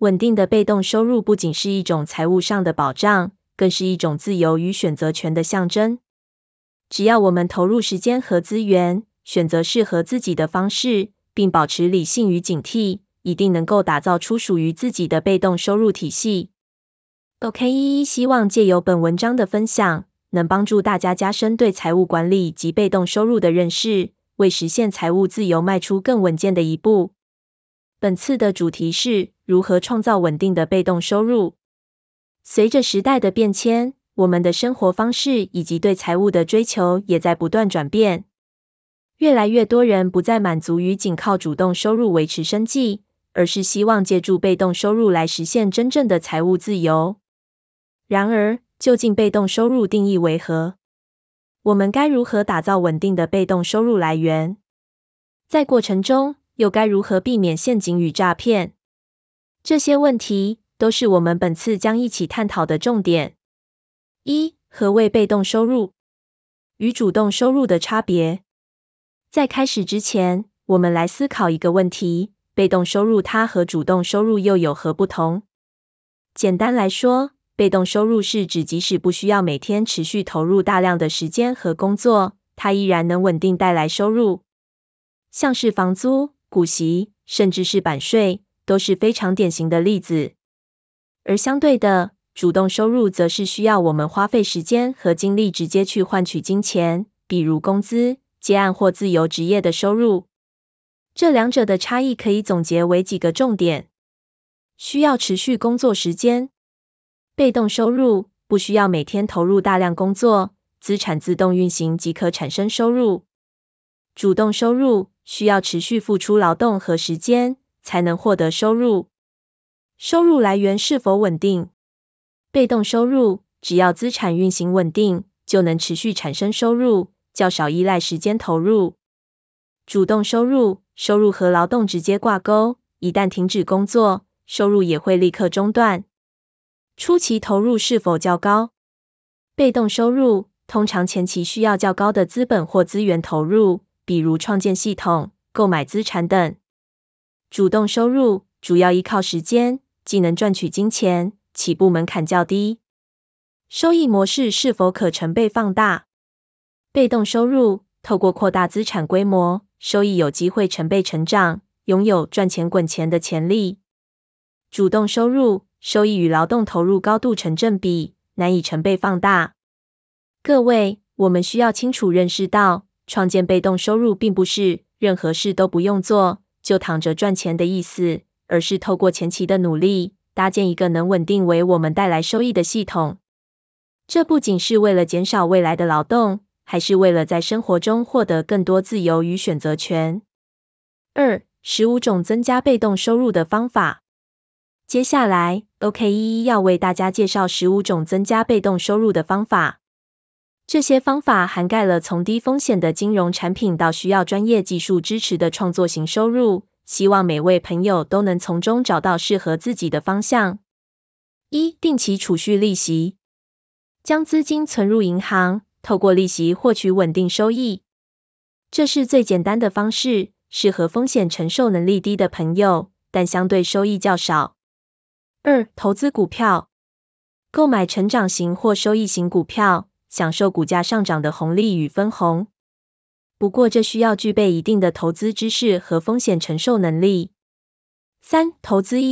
稳定的被动收入不仅是一种财务上的保障，更是一种自由与选择权的象征。只要我们投入时间和资源，选择适合自己的方式，并保持理性与警惕，一定能够打造出属于自己的被动收入体系。OK，希望借由本文章的分享，能帮助大家加深对财务管理及被动收入的认识，为实现财务自由迈出更稳健的一步。本次的主题是如何创造稳定的被动收入。随着时代的变迁，我们的生活方式以及对财务的追求也在不断转变。越来越多人不再满足于仅靠主动收入维持生计，而是希望借助被动收入来实现真正的财务自由。然而，究竟被动收入定义为何？我们该如何打造稳定的被动收入来源？在过程中，又该如何避免陷阱与诈骗？这些问题都是我们本次将一起探讨的重点。1. 何谓被动收入？与主动收入的差别。在开始之前，我们来思考一个问题：被动收入它和主动收入又有何不同？简单来说，被动收入是指即使不需要每天持续投入大量的时间和工作，它依然能稳定带来收入。像是房租、股息，甚至是版税，都是非常典型的例子。而相对的，主动收入则是需要我们花费时间和精力直接去换取金钱，比如工资、接案或自由职业的收入。这两者的差异可以总结为几个重点：需要持续工作时间。被动收入不需要每天投入大量工作，资产自动运行即可产生收入。主动收入需要持续付出劳动和时间，才能获得收入。收入来源是否稳定？被动收入只要资产运行稳定，就能持续产生收入，较少依赖时间投入。主动收入，收入和劳动直接挂钩，一旦停止工作，收入也会立刻中断。初期投入是否较高？被动收入通常前期需要较高的资本或资源投入，比如创建系统、购买资产等。主动收入主要依靠时间，既能赚取金钱，起步门槛较低。收益模式是否可成倍放大？被动收入透过扩大资产规模，收益有机会成倍成长，拥有赚钱滚钱的潜力。主动收入收益与劳动投入高度成正比，难以成倍放大。各位，我们需要清楚认识到，创建被动收入并不是任何事都不用做，就躺着赚钱的意思，而是透过前期的努力，搭建一个能稳定为我们带来收益的系统。这不仅是为了减少未来的劳动，还是为了在生活中获得更多自由与选择权。2. 15种增加被动收入的方法。接下来 OK 一一要为大家介绍15种增加被动收入的方法。这些方法涵盖了从低风险的金融产品到需要专业技术支持的创作型收入，希望每位朋友都能从中找到适合自己的方向。1. 定期储蓄利息。将资金存入银行，透过利息获取稳定收益。这是最简单的方式，适合风险承受能力低的朋友，但相对收益较少。2. 投资股票。购买成长型或收益型股票，享受股价上涨的红利与分红。不过这需要具备一定的投资知识和风险承受能力。3. 投资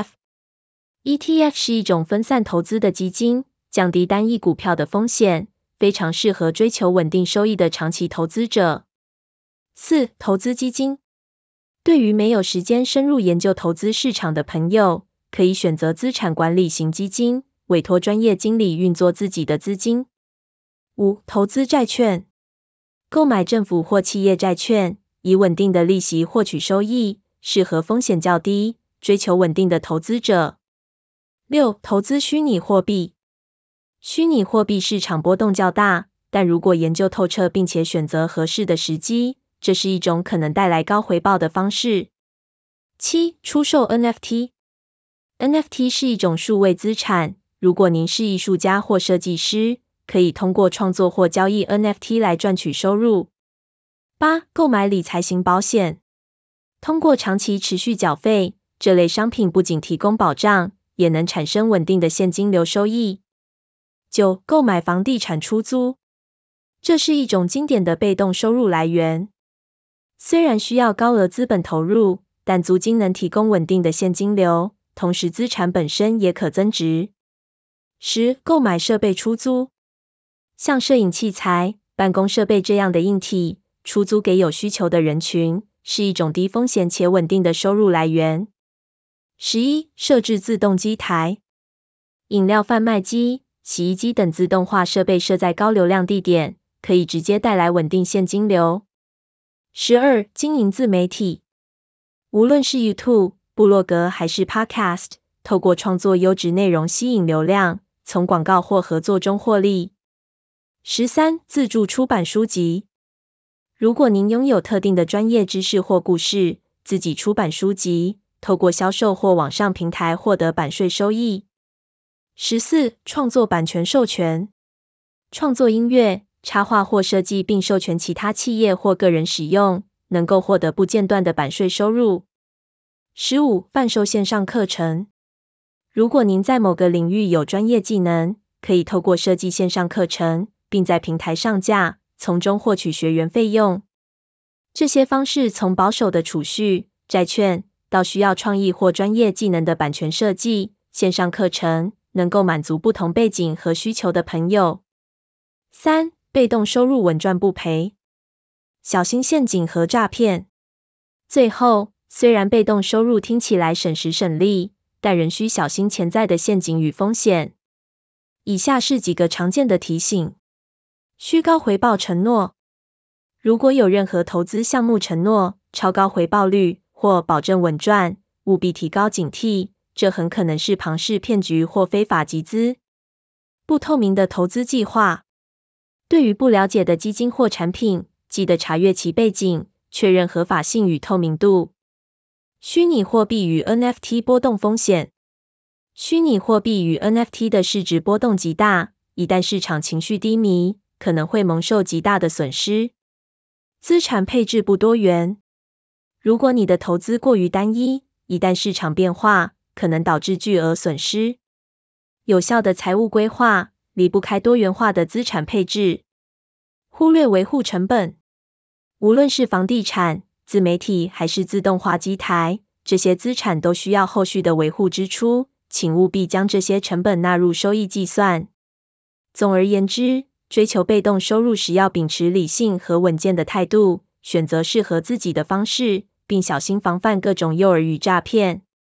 ETF。ETF 是一种分散投资的基金，降低单一股票的风险，非常适合追求稳定收益的长期投资者。4. 投资基金。对于没有时间深入研究投资市场的朋友，可以选择资产管理型基金，委托专业经理运作自己的资金。5. 投资债券。购买政府或企业债券，以稳定的利息获取收益，适合风险较低、追求稳定的投资者。6. 投资虚拟货币。虚拟货币市场波动较大，但如果研究透彻并且选择合适的时机，这是一种可能带来高回报的方式。7. 出售 NFT。NFT 是一种数位资产，如果您是艺术家或设计师，可以通过创作或交易 NFT 来赚取收入。8. 购买理财型保险。通过长期持续缴费， 这类商品不仅提供保障，也能产生稳定的现金流收益。9. 购买房地产出租。这是一种经典的被动收入来源。虽然需要高额资本投入，但租金能提供稳定的现金流，同时资产本身也可增值。10. 购买设备出租。像摄影器材、办公设备这样的硬体，出租给有需求的人群，是一种低风险且稳定的收入来源。11. 设置自动机台。饮料贩卖机、洗衣机等自动化设备设在高流量地点，可以直接带来稳定现金流。12. 经营自媒体。无论是 YouTube、部落格还是 Podcast， 透过创作优质内容吸引流量，从广告或合作中获利。13. 自助出版书籍。如果您拥有特定的专业知识或故事，自己出版书籍，透过销售或网上平台获得版税收益。14. 创作版权授权。创作音乐、插画或设计并授权其他企业或个人使用，能够获得不间断的版税收入。15. 贩售线上课程。如果您在某个领域有专业技能，可以透过设计线上课程，并在平台上架，从中获取学员费用。这些方式从保守的储蓄、债券，到需要创意或专业技能的版权设计、线上课程，能够满足不同背景和需求的朋友。3. 被动收入稳赚不赔。小心陷阱和诈骗。最后，虽然被动收入听起来省时省力，但仍需小心潜在的陷阱与风险。以下是几个常见的提醒。虚高回报承诺。如果有任何投资项目承诺超高回报率或保证稳赚，务必提高警惕，这很可能是庞氏骗局或非法集资。不透明的投资计划。对于不了解的基金或产品，记得查阅其背景，确认合法性与透明度。虚拟货币与 NFT 波动风险。虚拟货币与 NFT 的市值波动极大，一旦市场情绪低迷，可能会蒙受极大的损失。资产配置不多元。如果你的投资过于单一，一旦市场变化，可能导致巨额损失。有效的财务规划离不开多元化的资产配置。忽略维护成本。无论是房地产、自媒体还是自动化机台，这些资产都需要后续的维护支出，请务必将这些成本纳入收益计算。总而言之，追求被动收入时要秉持理性和稳健的态度，选择适合自己的方式，并小心防范各种诱饵与诈骗。